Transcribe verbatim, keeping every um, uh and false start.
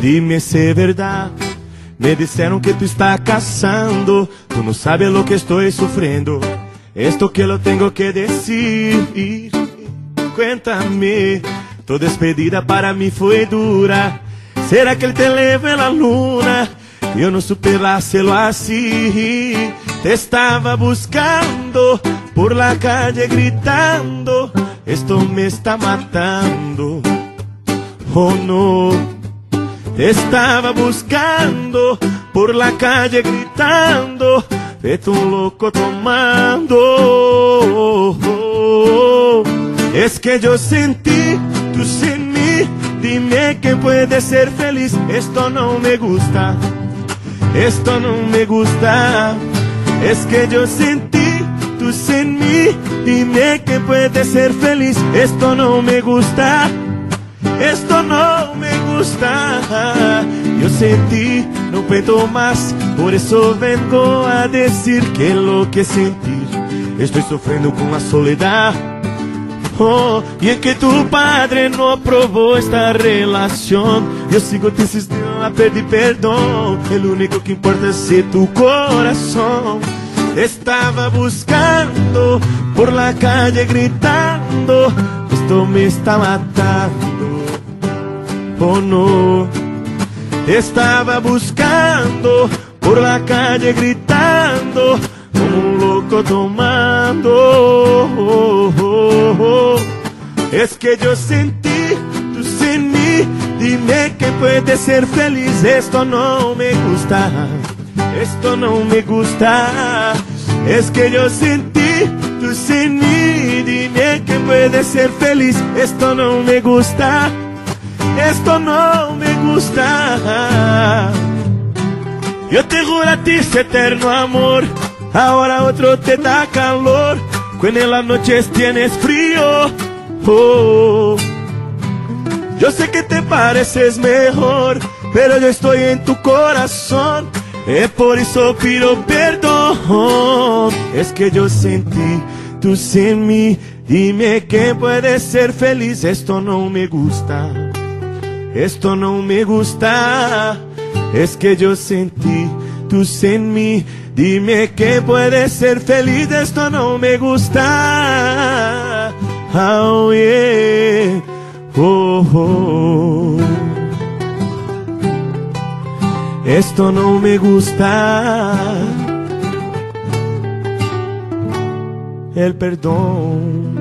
dime si es verdad. Me dijeron que tú estás casando, tú no sabes lo que estoy sufriendo. Esto que lo tengo que decir. Cuéntame, tu despedida para mí fue dura. ¿Será que él te lleva a la luna? Yo no supe hacerlo así. Te estaba buscando por la calle gritando, esto me está matando. Oh no. Te estaba buscando por la calle gritando, vete un loco tomando. Es que yo sentí, tú sin mí, dime que puede ser feliz. Esto no me gusta, esto no me gusta. Es que yo sentí, tú sin mí, dime que puede ser feliz. Esto no me gusta, esto no me gusta. Yo sentí, no puedo más, por eso vengo a decir que lo que sentir, estoy sufriendo con la soledad. Oh, y en que tu padre no aprobó esta relación, yo sigo te insistiendo a pedir perdón. El único que importa es si tu corazón estaba buscando por la calle gritando, esto me está matando. Oh no, te estaba buscando por la calle gritando, como un loco tomando. Oh, oh, oh. Es que yo sentí, tú sin mí, dime que puedes ser feliz. Esto no me gusta, esto no me gusta. Es que yo sentí, tú sin mí, dime que puedes ser feliz. Esto no me gusta, esto no me gusta. Yo te juro a ti ese eterno amor, ahora otro te da calor, cuando en las noches tienes frío. Oh, yo sé que te pareces mejor, pero yo estoy en tu corazón, es por eso pido perdón. Es que yo sentí, tú sin mí, dime que puedes ser feliz. Esto no me gusta, esto no me gusta. Es que yo sentí, tú sin mí, dime que puedes ser feliz. Esto no me gusta. Oh yeah, oh, oh. Esto no me gusta. El perdón.